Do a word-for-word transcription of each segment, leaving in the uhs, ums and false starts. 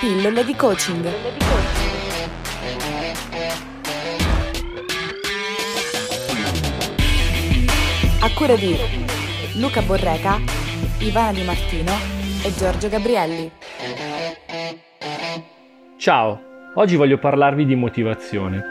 Pillole di coaching. A cura di Luca Borreca, Ivana Di Martino e Giorgio Gabrielli. Ciao, oggi voglio parlarvi di motivazione.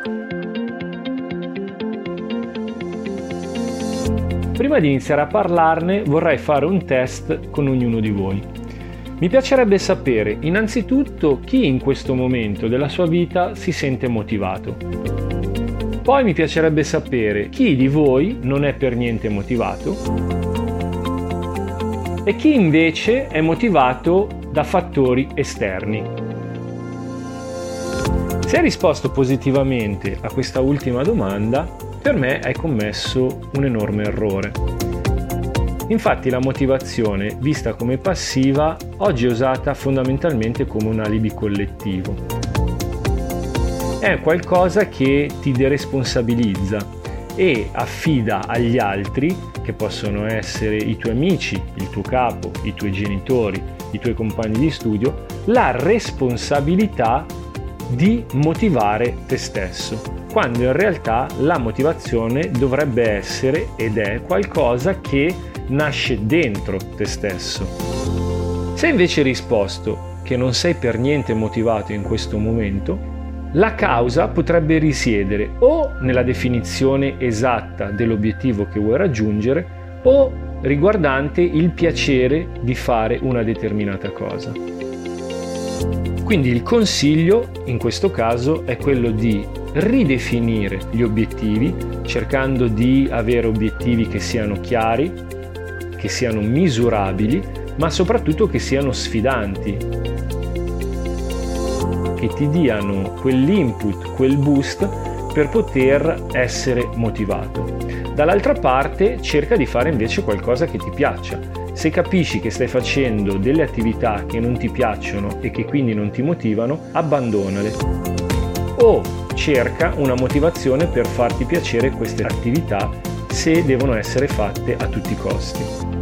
Prima di iniziare a parlarne vorrei fare un test con ognuno di voi. Mi piacerebbe sapere innanzitutto chi in questo momento della sua vita si sente motivato. Poi mi piacerebbe sapere chi di voi non è per niente motivato e chi invece è motivato da fattori esterni. Se hai risposto positivamente a questa ultima domanda, per me hai commesso un enorme errore. Infatti la motivazione, vista come passiva, oggi è usata fondamentalmente come un alibi collettivo. È qualcosa che ti deresponsabilizza e affida agli altri, che possono essere i tuoi amici, il tuo capo, i tuoi genitori, i tuoi compagni di studio, la responsabilità di motivare te stesso, quando in realtà la motivazione dovrebbe essere ed è qualcosa che nasce dentro te stesso. Se invece hai risposto che non sei per niente motivato in questo momento, la causa potrebbe risiedere o nella definizione esatta dell'obiettivo che vuoi raggiungere o riguardante il piacere di fare una determinata cosa. Quindi il consiglio in questo caso è quello di ridefinire gli obiettivi, cercando di avere obiettivi che siano chiari, che siano misurabili, ma soprattutto che siano sfidanti, che ti diano quell'input, quel boost per poter essere motivato. Dall'altra parte cerca di fare invece qualcosa che ti piaccia. Se capisci che stai facendo delle attività che non ti piacciono e che quindi non ti motivano, abbandonale. O cerca una motivazione per farti piacere queste attività se devono essere fatte a tutti i costi.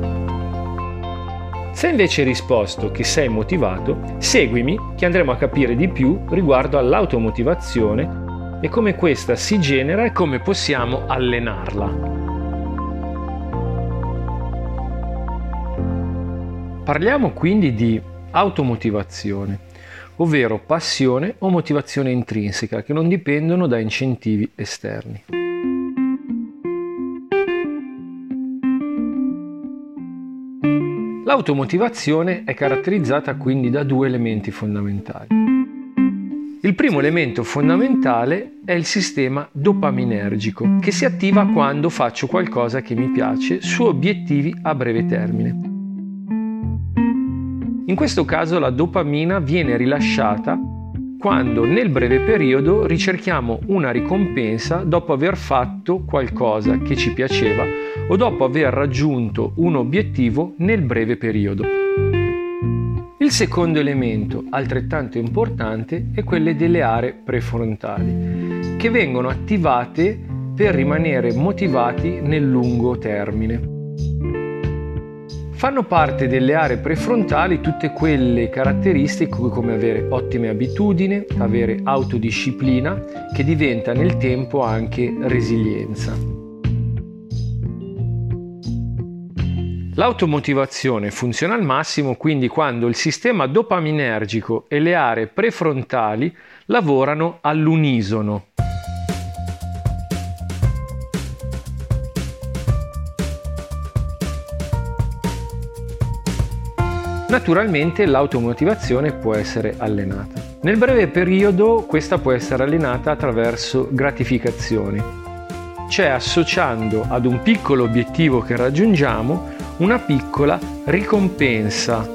Se invece hai risposto che sei motivato, seguimi che andremo a capire di più riguardo all'automotivazione e come questa si genera e come possiamo allenarla. Parliamo quindi di automotivazione, ovvero passione o motivazione intrinseca che non dipendono da incentivi esterni. L'automotivazione è caratterizzata quindi da due elementi fondamentali. Il primo elemento fondamentale è il sistema dopaminergico, che si attiva quando faccio qualcosa che mi piace su obiettivi a breve termine. In questo caso la dopamina viene rilasciata quando nel breve periodo ricerchiamo una ricompensa dopo aver fatto qualcosa che ci piaceva o dopo aver raggiunto un obiettivo nel breve periodo. Il secondo elemento, altrettanto importante, è quello delle aree prefrontali, che vengono attivate per rimanere motivati nel lungo termine. Fanno parte delle aree prefrontali tutte quelle caratteristiche come avere ottime abitudini, avere autodisciplina, che diventa nel tempo anche resilienza. L'automotivazione funziona al massimo quindi quando il sistema dopaminergico e le aree prefrontali lavorano all'unisono. Naturalmente l'automotivazione può essere allenata. Nel breve periodo questa può essere allenata attraverso gratificazioni, cioè associando ad un piccolo obiettivo che raggiungiamo una piccola ricompensa.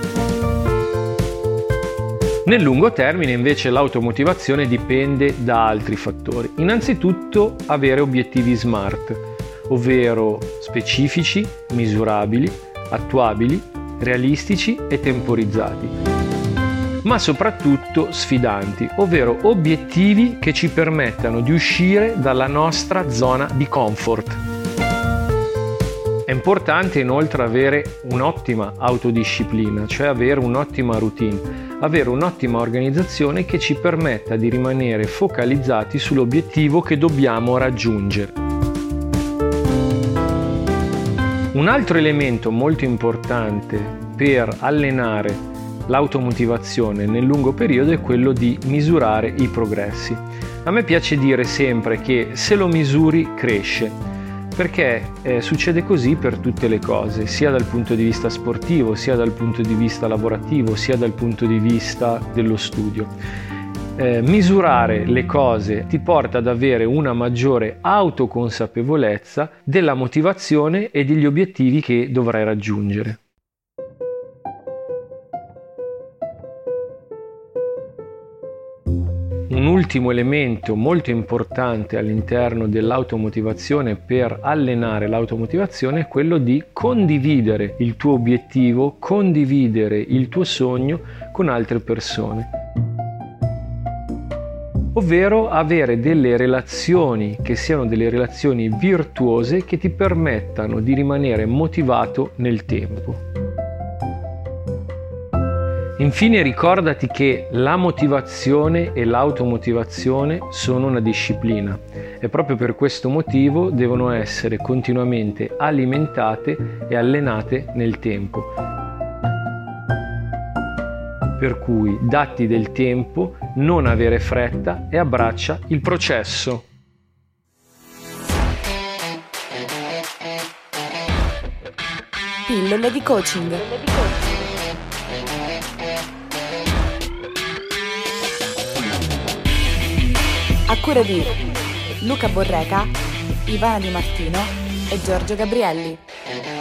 Nel lungo termine invece l'automotivazione dipende da altri fattori. Innanzitutto avere obiettivi SMART, ovvero specifici, misurabili, attuabili, realistici e temporizzati, ma soprattutto sfidanti, ovvero obiettivi che ci permettano di uscire dalla nostra zona di comfort. È importante inoltre avere un'ottima autodisciplina, cioè avere un'ottima routine, avere un'ottima organizzazione che ci permetta di rimanere focalizzati sull'obiettivo che dobbiamo raggiungere. Un altro elemento molto importante per allenare l'automotivazione nel lungo periodo è quello di misurare i progressi. A me piace dire sempre che se lo misuri cresce, perché eh, succede così per tutte le cose, sia dal punto di vista sportivo, sia dal punto di vista lavorativo, sia dal punto di vista dello studio. Eh, misurare le cose ti porta ad avere una maggiore autoconsapevolezza della motivazione e degli obiettivi che dovrai raggiungere. Un ultimo elemento molto importante all'interno dell'automotivazione per allenare l'automotivazione è quello di condividere il tuo obiettivo, condividere il tuo sogno con altre persone. Ovvero avere delle relazioni che siano delle relazioni virtuose che ti permettano di rimanere motivato nel tempo. Infine ricordati che la motivazione e l'automotivazione sono una disciplina e proprio per questo motivo devono essere continuamente alimentate e allenate nel tempo. Per cui datti del tempo, non avere fretta e abbraccia il processo. Pillole di coaching. A cura di Luca Borreca, Ivana Di Martino e Giorgio Gabrielli.